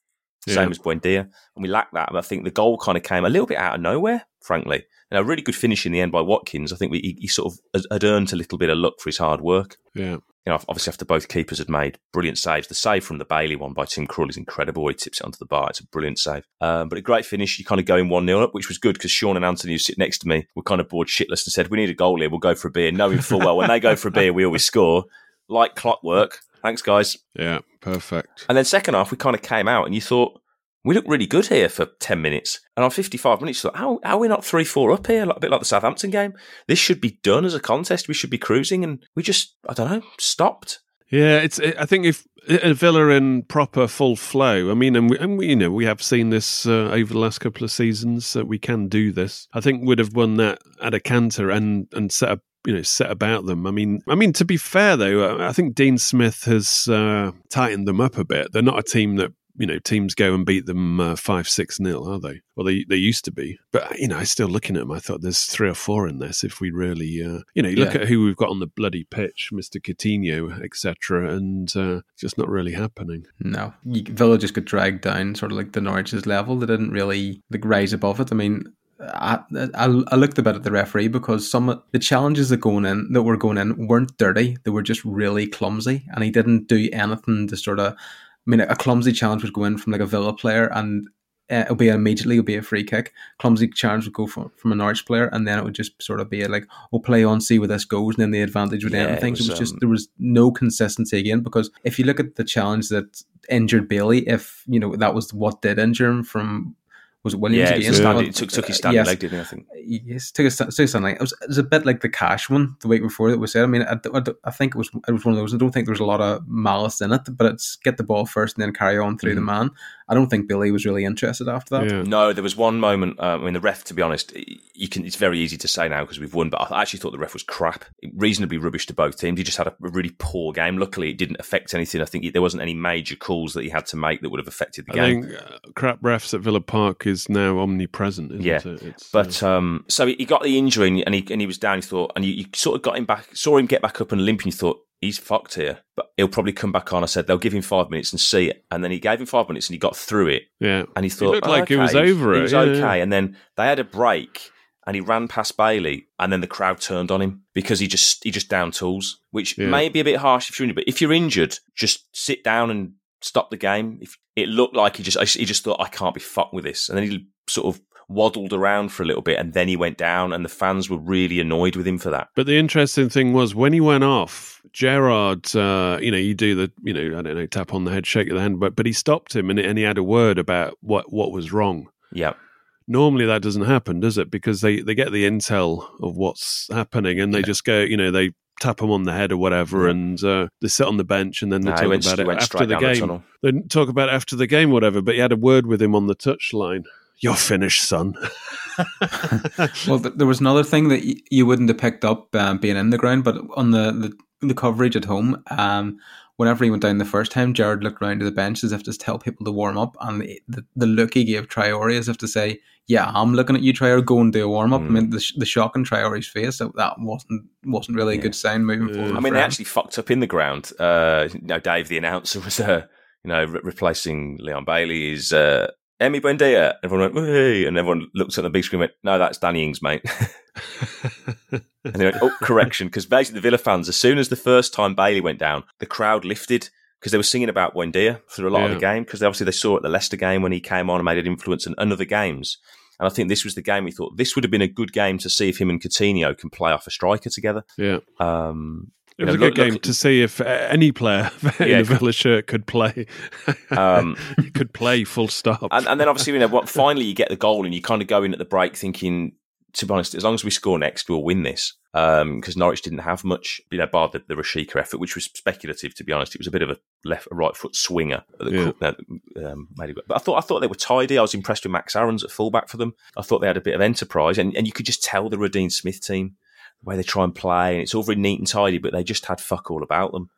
Speaker 6: same as Buendia, and we lacked that. But I think the goal kind of came a little bit out of nowhere, frankly. A really good finish in the end by Watkins. I think he sort of had earned a little bit of luck for his hard work.
Speaker 5: Yeah.
Speaker 6: Obviously after both keepers had made brilliant saves. The save from the Bailey one by Tim Krul is incredible. He tips it onto the bar. It's a brilliant save. But a great finish. You kind of going 1-0 up, which was good because Sean and Anthony, who sit next to me, were kind of bored shitless and said, we need a goal here. We'll go for a beer. Knowing full well, when they go for a beer, we always score. Like clockwork. Thanks, guys.
Speaker 5: Yeah, perfect.
Speaker 6: And then second half, we kind of came out and you thought, we look really good here for 10 minutes. And on 55 minutes, you thought, how are we not 3-4 up here? A bit like the Southampton game. This should be done as a contest. We should be cruising. And we just, I don't know, stopped.
Speaker 5: Yeah, I think if Villa in proper full flow, I mean, and we have seen this over the last couple of seasons that we can do this. I think would have won that at a canter and set about them. I mean, to be fair though, I think Dean Smith has tightened them up a bit. They're not a team that teams go and beat them 5-6-0, are they? Well, they used to be. But, I still looking at them, I thought there's 3 or 4 in this if we really, you look at who we've got on the bloody pitch, Mr. Coutinho, etc., and just not really happening.
Speaker 7: No. Villa just got dragged down, sort of like the Norwich's level. They didn't really rise above it. I mean, I looked a bit at the referee because some of the challenges that were going in weren't dirty. They were just really clumsy, and he didn't do anything to sort of... I mean, a clumsy challenge would go in from like a Villa player and it'll be a free kick. Clumsy challenge would go from a Norwich player and then it would just sort of be like, we'll play on, see where this goes, and then the advantage would end things. It was just, there was no consistency again, because if you look at the challenge that injured Bailey, if, that was what did injure him from... Was it Williams again?
Speaker 6: It took his standing leg, didn't he, I think?
Speaker 7: Yes, took his standing leg. It was a bit like the Cash one the week before that was said. I mean, I think it was one of those. I don't think there was a lot of malice in it, but it's get the ball first and then carry on through the man. I don't think Billy was really interested after that.
Speaker 5: Yeah.
Speaker 6: No, there was one moment, the ref, to be honest, it's very easy to say now because we've won, but I actually thought the ref was crap. Reasonably rubbish to both teams. He just had a really poor game. Luckily, it didn't affect anything. I think there wasn't any major calls that he had to make that would have affected the game.
Speaker 5: I think crap refs at Villa Park is now omnipresent, isn't it?
Speaker 6: So he got the injury and he was down, he thought, and you sort of got him back, saw him get back up and limp, and you thought, he's fucked here, but he'll probably come back on. I said they'll give him 5 minutes and see it, and then he gave him 5 minutes and he got through it.
Speaker 5: Yeah,
Speaker 6: and he thought,
Speaker 5: it looked like he was over it.
Speaker 6: He was okay, and then they had a break, and he ran past Bailey, and then the crowd turned on him because he just downed tools, which may be a bit harsh if you're injured. But if you're injured, just sit down and stop the game. If it looked like he just thought, I can't be fucked with this, and then he sort of waddled around for a little bit, and then he went down, and the fans were really annoyed with him for that.
Speaker 5: But the interesting thing was when he went off, Gerrard, you do the, I don't know, tap on the head, shake the hand, but he stopped him and he had a word about what was wrong.
Speaker 6: Yeah.
Speaker 5: Normally that doesn't happen, does it? Because they get the intel of what's happening and they just go, they tap him on the head or whatever, and they sit on the bench and then they talk about it after the game. They talk about it after the game, whatever. But he had a word with him on the touchline. You're finished, son.
Speaker 7: Well, there was another thing that you wouldn't have picked up being in the ground, but on the coverage at home, whenever he went down the first time, Gerrard looked around to the bench as if to tell people to warm up, and the look he gave Traore as if to say, yeah, I'm looking at you, Traore, go and do a warm-up. I mean, the shock on Traore's face, that wasn't really a good sign moving forward.
Speaker 6: I mean, they actually fucked up in the ground. Dave, the announcer, was replacing Leon Bailey is Emi Buendia. Everyone went, hey, and everyone looked at the big screen and went, no, that's Danny Ings, mate. And they went, correction, because basically the Villa fans, as soon as the first time Bailey went down, the crowd lifted because they were singing about Buendia through a lot of the game, because obviously they saw at the Leicester game when he came on and made an influence and other games. And I think this was the game we thought this would have been a good game to see if him and Coutinho can play off a striker together.
Speaker 5: Yeah. It was a good game to see if any player in a Villa shirt could play. Could play full stop.
Speaker 6: And then obviously, finally you get the goal and you kind of go in at the break thinking, to be honest, as long as we score next, we'll win this. Because Norwich didn't have much, bar the Rashica effort, which was speculative, to be honest. It was a bit of a right foot swinger. But I thought they were tidy. I was impressed with Max Aarons at fullback for them. I thought they had a bit of enterprise, and you could just tell the Dean Smith team, the way they try and play, and it's all very neat and tidy, but they just had fuck all about them.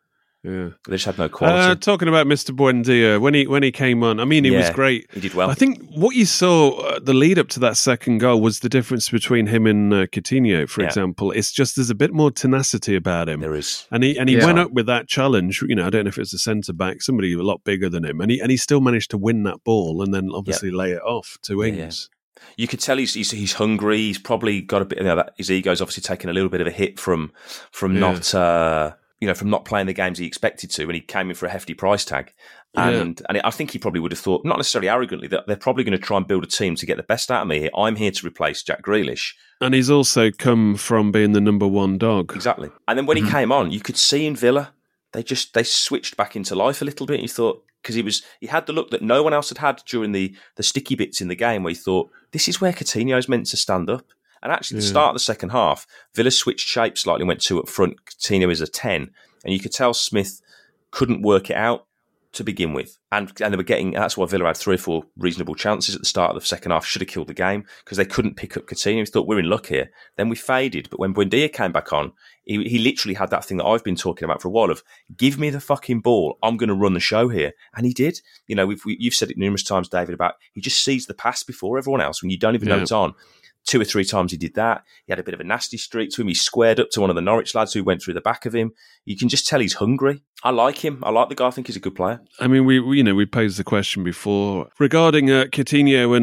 Speaker 5: Yeah.
Speaker 6: They just had no quality.
Speaker 5: Talking about Mr. Buendia, when he came on, I mean, he was great.
Speaker 6: He did well.
Speaker 5: I think what you saw, the lead up to that second goal, was the difference between him and Coutinho, for example. It's just there's a bit more tenacity about him.
Speaker 6: There is.
Speaker 5: And he went up with that challenge. I don't know if it was a centre-back, somebody a lot bigger than him. And he still managed to win that ball and then obviously lay it off to Ings.
Speaker 6: Yeah. You could tell he's hungry. He's probably got a bit. His ego's obviously taken a little bit of a hit from not from not playing the games he expected to, and he came in for a hefty price tag. And I think he probably would have thought, not necessarily arrogantly, that they're probably going to try and build a team to get the best out of me here. I'm here to replace Jack Grealish. And
Speaker 5: he's also come from being the number one dog.
Speaker 6: Exactly. And then when he came on, you could see in Villa, they switched back into life a little bit. And you thought, because he had the look that no one else had during the sticky bits in the game, where you thought, this is where Coutinho's meant to stand up. And actually, the start of the second half, Villa switched shape slightly, went 2 up front. Coutinho is a 10. And you could tell Smith couldn't work it out to begin with. And they were that's why Villa had 3 or 4 reasonable chances at the start of the second half. Should have killed the game because they couldn't pick up Coutinho. We thought, we're in luck here. Then we faded. But when Buendia came back on, he literally had that thing that I've been talking about for a while of, give me the fucking ball. I'm going to run the show here. And he did. You've said it numerous times, David, about he just sees the pass before everyone else when you don't even know it's on. 2 or 3 times he did that. He had a bit of a nasty streak to him. He squared up to one of the Norwich lads who went through the back of him. You can just tell he's hungry. I like him. I like the guy. I think he's a good player.
Speaker 5: I mean, we posed the question before regarding Coutinho,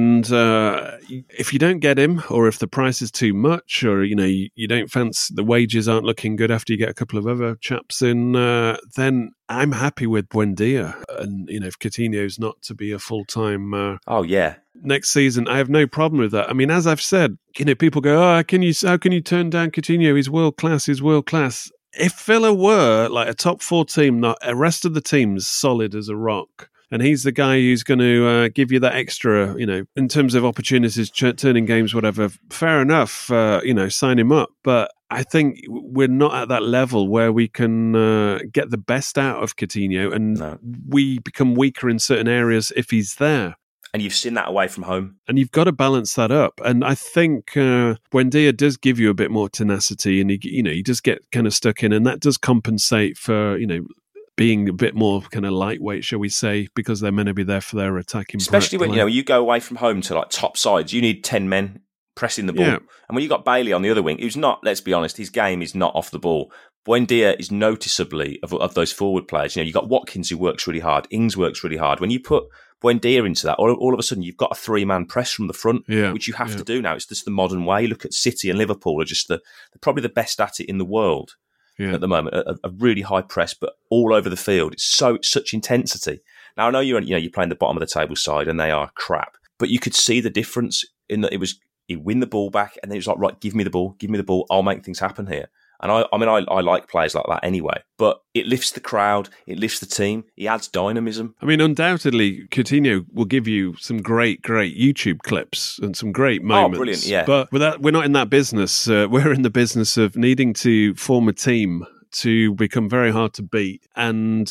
Speaker 5: and if you don't get him, or if the price is too much, or you don't fancy, the wages aren't looking good after you get a couple of other chaps in, then I'm happy with Buendia. And if Coutinho's not to be a full-time, next season, I have no problem with that. I mean, as I've said, people go, how can you turn down Coutinho? He's world class. If Villa were like a top 4 team, not a rest of the team's solid as a rock, and he's the guy who's going to give you that extra, in terms of opportunities, turning games, whatever, fair enough, sign him up. But I think we're not at that level where we can get the best out of Coutinho, and we become weaker in certain areas if he's there.
Speaker 6: And you've seen that away from home.
Speaker 5: And you've got to balance that up. And I think Buendia does give you a bit more tenacity, and he does get kind of stuck in, and that does compensate for, being a bit more kind of lightweight, shall we say, because they're meant to be there for their attacking.
Speaker 6: Especially when, you go away from home to like top sides, you need 10 men pressing the ball. Yeah. And when you got Bailey on the other wing, who's not, let's be honest, his game is not off the ball. Buendia is noticeably of those forward players. You got Watkins who works really hard. Ings works really hard. When you put Buendia into that, all of a sudden you've got a 3-man press from the front, which you have to do now. It's just the modern way. Look at City and Liverpool are just probably the best at it in the world at the moment. A really high press, but all over the field. It's such intensity. Now I know you're playing the bottom of the table side, and they are crap, but you could see the difference in that he'd win the ball back, and then it was like, right, give me the ball, I'll make things happen here. And I like players like that anyway. But it lifts the crowd, it lifts the team, he adds dynamism.
Speaker 5: I mean, undoubtedly, Coutinho will give you some great YouTube clips and some great moments.
Speaker 6: Oh, brilliant, yeah.
Speaker 5: But we're not in that business. We're in the business of needing to form a team to become very hard to beat and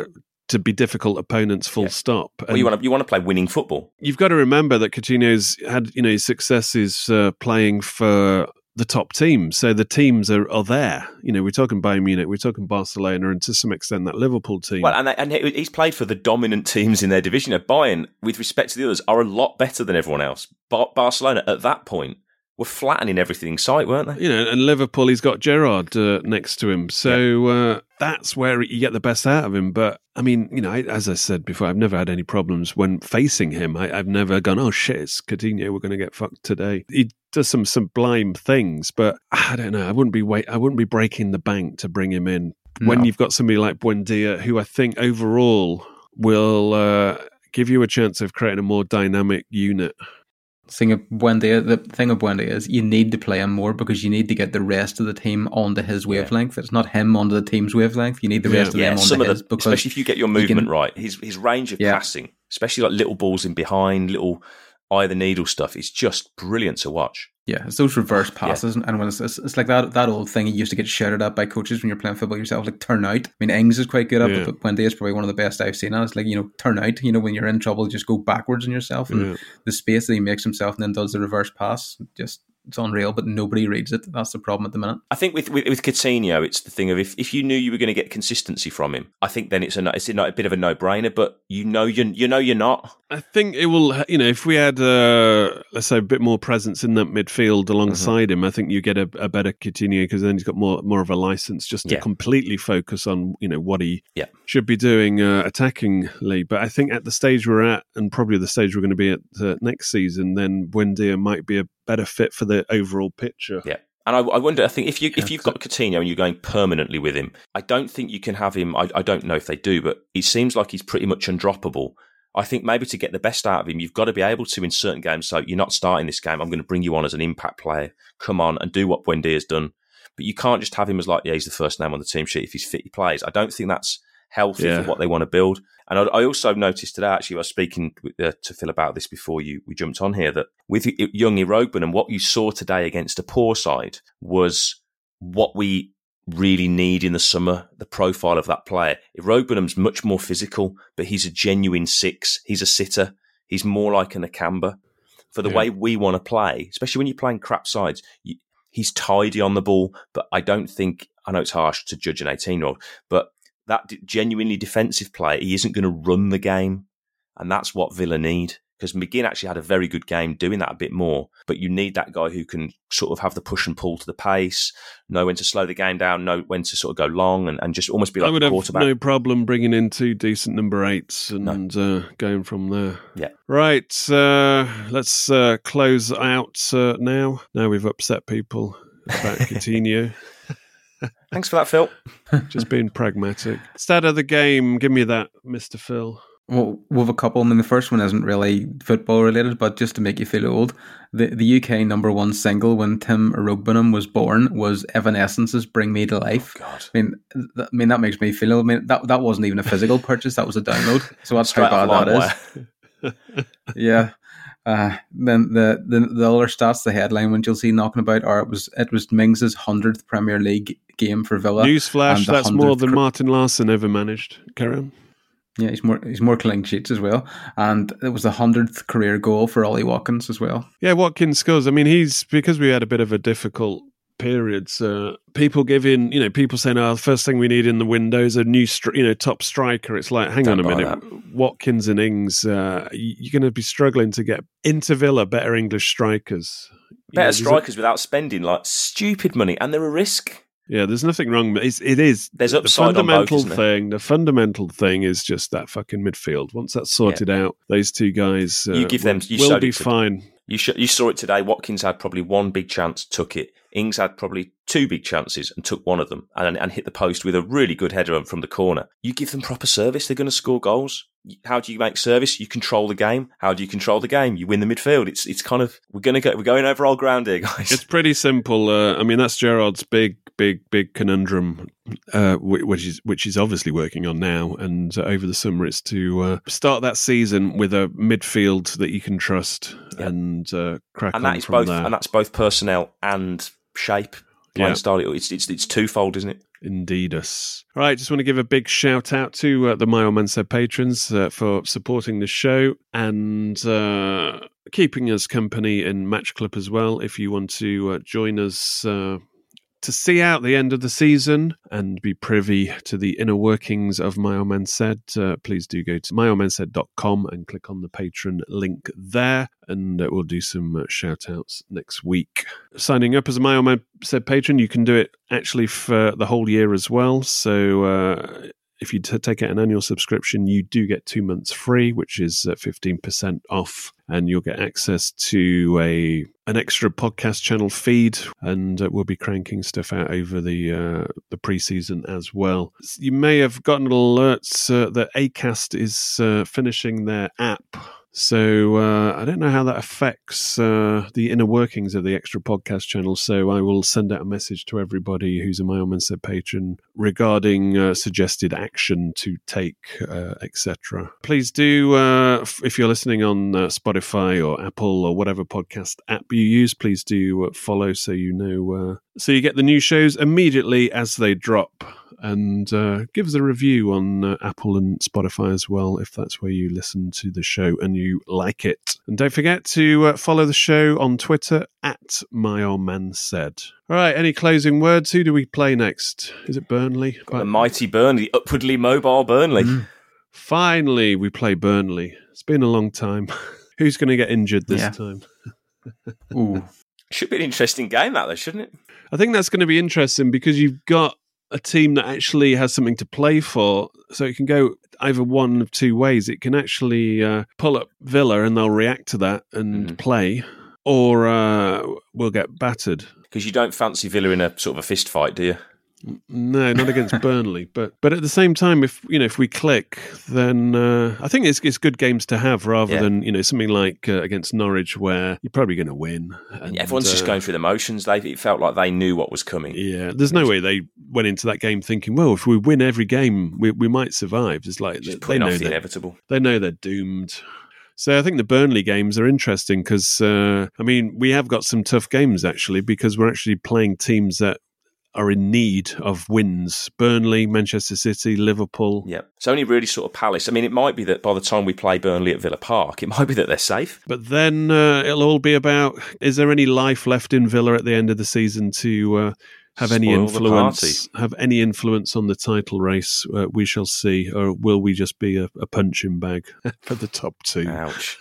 Speaker 5: to be difficult opponents, full stop.
Speaker 6: Well, you want to play winning football.
Speaker 5: You've got to remember that Coutinho's had his successes playing for the top teams. So the teams are there. We're talking Bayern Munich, we're talking Barcelona, and to some extent that Liverpool team.
Speaker 6: Well, and he's played for the dominant teams in their division. Bayern, with respect to the others, are a lot better than everyone else. Barcelona, at that point, were flattening everything in sight, weren't they?
Speaker 5: And Liverpool, he's got Gerrard next to him. So that's where you get the best out of him. But, I mean, as I said before, I've never had any problems when facing him. I've never gone, oh, shit, it's Coutinho, we're going to get fucked today. He does some sublime things, but I don't know. I wouldn't be breaking the bank to bring him in. No. When you've got somebody like Buendia, who I think overall will give you a chance of creating a more dynamic unit.
Speaker 7: The thing of Buendia is you need to play him more because you need to get the rest of the team onto his wavelength. It's not him onto the team's wavelength. You need the rest of them onto his. Because
Speaker 6: especially if you get your movement right. His range of passing, especially like little balls in behind, little eye of the needle stuff, is just brilliant to watch.
Speaker 7: Yeah, it's those reverse passes, and when it's like that old thing you used to get shouted at by coaches when you're playing football yourself, like turn out. I mean, Ings is quite good at it, but Buendia is probably one of the best I've seen. And it's like, turn out. When you're in trouble, just go backwards on yourself, and the space that he makes himself and then does the reverse pass, just it's unreal, but nobody reads it. That's the problem at the minute.
Speaker 6: I think with Coutinho, it's the thing of if you knew you were going to get consistency from him, I think then it's a bit of a no-brainer. But you know you're not.
Speaker 5: I think it will. If we had let's say a bit more presence in that midfield alongside him, I think you get a better Coutinho, because then he's got more of a license just to completely focus on what he should be doing attackingly. But I think at the stage we're at, and probably the stage we're going to be at next season, then Buendia might be a better fit for the overall picture.
Speaker 6: Yeah. And I wonder, I think if you've got Coutinho and you're going permanently with him, I don't think you can have him. I don't know if they do, but he seems like he's pretty much undroppable. I think maybe to get the best out of him, you've got to be able to in certain games. So you're not starting this game, I'm going to bring you on as an impact player. Come on and do what Buendia's done. But you can't just have him as he's the first name on the team sheet. If he's fit, he plays. I don't think that's healthy for what they want to build. And I also noticed today, actually, I was speaking to Phil about this before we jumped on here, that with young Irogbin, what you saw today against a poor side was what we really need in the summer, the profile of that player. Irogbin's much more physical, but he's a genuine 6. He's a sitter. He's more like an Nakamba. For the way we want to play, especially when you're playing crap sides, he's tidy on the ball, but I don't think, I know it's harsh to judge an 18-year-old, but that genuinely defensive play, he isn't going to run the game. And that's what Villa need. Because McGinn actually had a very good game doing that a bit more. But you need that guy who can sort of have the push and pull to the pace, know when to slow the game down, know when to sort of go long, and just almost be like a quarterback.
Speaker 5: I would have no problem bringing in 2 decent number 8s and going from there.
Speaker 6: Yeah.
Speaker 5: Right, let's close out now. Now we've upset people about Coutinho.
Speaker 6: Thanks for that, Phil.
Speaker 5: Just being pragmatic. Stat of the game, give me that, Mr. Phil.
Speaker 7: Well, we have a couple. I mean, the first one isn't really football related, but just to make you feel old, the UK number 1 single when Tim Irogbinam was born was Evanescence's "Bring Me to Life."
Speaker 6: Oh, God.
Speaker 7: I mean, that makes me feel old. I mean, that wasn't even a physical purchase; that was a download. So that's how bad that is. Yeah. Then the other stats, the headline ones you'll see knocking about are it was Mings' 100th Premier League game for Villa.
Speaker 5: Newsflash, that's more than Martin Larsson ever managed. Carry on.
Speaker 7: Yeah, he's more clean sheets as well. And it was the 100th career goal for Ollie Watkins as well.
Speaker 5: Yeah, Watkins scores. I mean, because we had a bit of a difficult period, people people saying, the first thing we need in the window is a new top striker. It's like, hang on a minute, Watkins and Ings, you're going to be struggling to get into Villa better English strikers.
Speaker 6: Better strikers without spending stupid money, and they're a risk.
Speaker 5: Yeah, there's nothing wrong. It is.
Speaker 6: There's upside on both, isn't there?
Speaker 5: The fundamental thing is just that fucking midfield. Once that's sorted out, those 2 guys will be fine.
Speaker 6: You saw it today. Watkins had probably 1 big chance, took it. Ings had probably 2 big chances and took one of them and hit the post with a really good header from the corner. You give them proper service, they're going to score goals. How do you make service? You control the game. How do you control the game? You win the midfield. It's kind of we're going over old ground here, guys.
Speaker 5: It's pretty simple. I mean, that's Gerrard's big conundrum, which he's obviously working on now. And over the summer, it's to start that season with a midfield that you can trust and crack on from there.
Speaker 6: And that's both personnel and shape. Playing style. It's twofold, isn't it?
Speaker 5: Indeedus. All right, just want to give a big shout out to the My Old Man Said patrons for supporting the show and keeping us company in Match Club as well. If you want to join us to see out the end of the season and be privy to the inner workings of My Old Man Said, please do go to myoldmansaid.com and click on the patron link there, and we'll do some shout outs next week. Signing up as a My Old Man Said patron, you can do it actually for the whole year as well. So if you take out an annual subscription, you do get 2 months free, which is 15% off, and you'll get access to an extra podcast channel feed, and we'll be cranking stuff out over the pre-season as well. You may have gotten alerts that Acast is finishing their app. So I don't know how that affects the inner workings of the extra podcast channel. So I will send out a message to everybody who's a My Old Man Said patron regarding suggested action to take, etc. Please do, if you're listening on Spotify or Apple or whatever podcast app you use, please do follow so you know, so you get the new shows immediately as they drop. and give us a review on Apple and Spotify as well, if that's where you listen to the show and you like it. And don't forget to follow the show on Twitter at MyOldManSaid. All right, any closing words? Who do we play next? Is it Burnley?
Speaker 6: The mighty Burnley, upwardly mobile Burnley.
Speaker 5: Finally, we play Burnley. It's been a long time. Who's going to get injured this time?
Speaker 7: Ooh.
Speaker 6: Should be an interesting game, that though, shouldn't it?
Speaker 5: I think that's going to be interesting because you've got a team that actually has something to play for. So it can go either one of two ways. It can actually pull up Villa and they'll react to that and play, or we'll get battered.
Speaker 6: Because you don't fancy Villa in a sort of a fist fight, do you?
Speaker 5: No, not against Burnley, but at the same time, if we click, then I think it's good games to have rather than something like against Norwich where you're probably going to win. And,
Speaker 6: everyone's just going through the motions. It felt like they knew what was coming.
Speaker 5: Yeah, there's no way they went into that game thinking, well, if we win every game, we might survive. It's like
Speaker 6: they know the inevitable.
Speaker 5: They know they're doomed. So I think the Burnley games are interesting because we have got some tough games actually because we're actually playing teams that are in need of wins. Burnley, Manchester City, Liverpool.
Speaker 6: Yeah. It's only really sort of Palace. I mean, it might be that by the time we play Burnley at Villa Park, it might be that they're safe.
Speaker 5: But then it'll all be about, is there any life left in Villa at the end of the season to have any influence on the title race? We shall see. Or will we just be a punching bag for the top two?
Speaker 6: Ouch.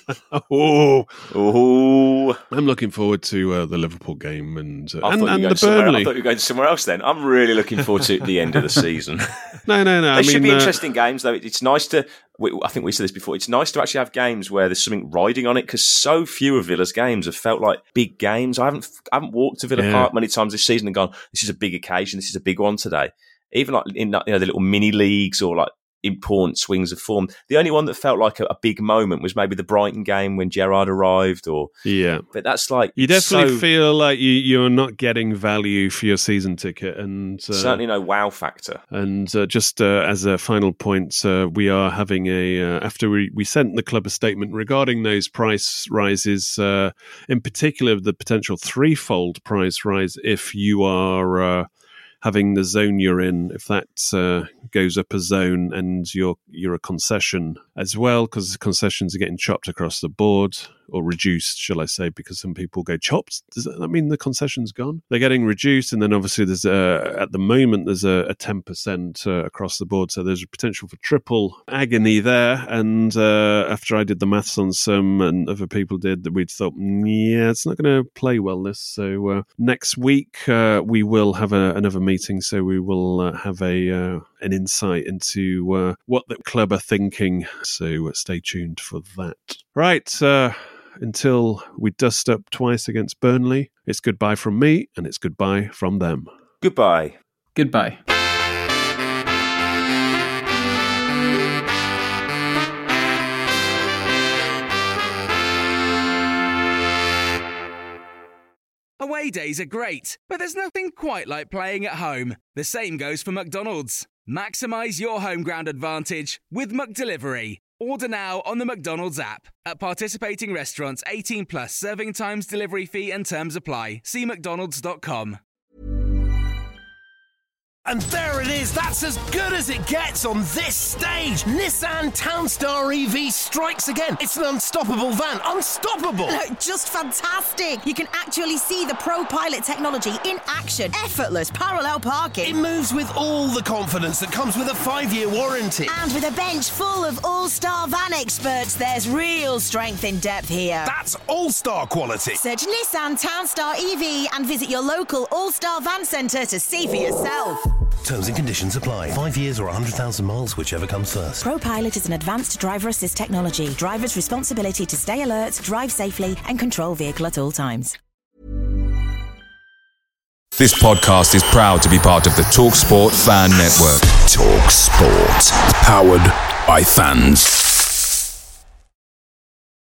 Speaker 5: Oh. I'm looking forward to the Liverpool game and the Burnley.
Speaker 6: I thought you were going somewhere else then. I'm really looking forward to the end of the season.
Speaker 5: No.
Speaker 6: They should be interesting games, though. It's nice to... I think we said this before. It's nice to actually have games where there's something riding on it because so few of Villa's games have felt like big games. I haven't walked to Villa Park many times this season and gone, this is a big occasion, this is a big one today. Even like in the little mini leagues or like important swings of form. The only one that felt like a big moment was maybe the Brighton game when Gerrard arrived. But that's like...
Speaker 5: You definitely feel like you're not getting value for your season ticket. And
Speaker 6: certainly no wow factor.
Speaker 5: And just as a final point, we are having after we sent the club a statement regarding those price rises, in particular the potential threefold price rise if you are... having the zone you're in, if that goes up a zone and you're a concession as well, because concessions are getting chopped across the board, or reduced, shall I say, because some people go chopped. Does that mean the concession's gone? They're getting reduced, and then obviously there's at the moment there's a 10% across the board, so there's a potential for triple agony there. And after I did the maths on some and other people did, we'd thought, it's not going to play well this. So next week we will have another meeting, so we will have an insight into what the club are thinking. So stay tuned for that. Right. Until we dust up twice against Burnley, it's goodbye from me and it's goodbye from them.
Speaker 6: Goodbye.
Speaker 7: Goodbye.
Speaker 4: Away days are great, but there's nothing quite like playing at home. The same goes for McDonald's. Maximise your home ground advantage with McDelivery. Order now on the McDonald's app. At participating restaurants, 18 plus serving times, delivery fee and terms apply. See mcdonalds.com.
Speaker 2: And there it is, that's as good as it gets on this stage. Nissan Townstar EV strikes again. It's an unstoppable van, unstoppable.
Speaker 3: Just fantastic. You can actually see the ProPilot technology in action. Effortless parallel parking.
Speaker 2: It moves with all the confidence that comes with a 5-year warranty.
Speaker 3: And with a bench full of all-star van experts, there's real strength in depth here.
Speaker 2: That's all-star quality.
Speaker 3: Search Nissan Townstar EV and visit your local all-star van centre to see for yourself.
Speaker 2: Terms and conditions apply. 5 years or 100,000 miles, whichever comes first.
Speaker 3: ProPilot is an advanced driver assist technology. Driver's responsibility to stay alert, drive safely, and control vehicle at all times.
Speaker 1: This podcast is proud to be part of the TalkSport Fan Network. TalkSport. Powered by fans.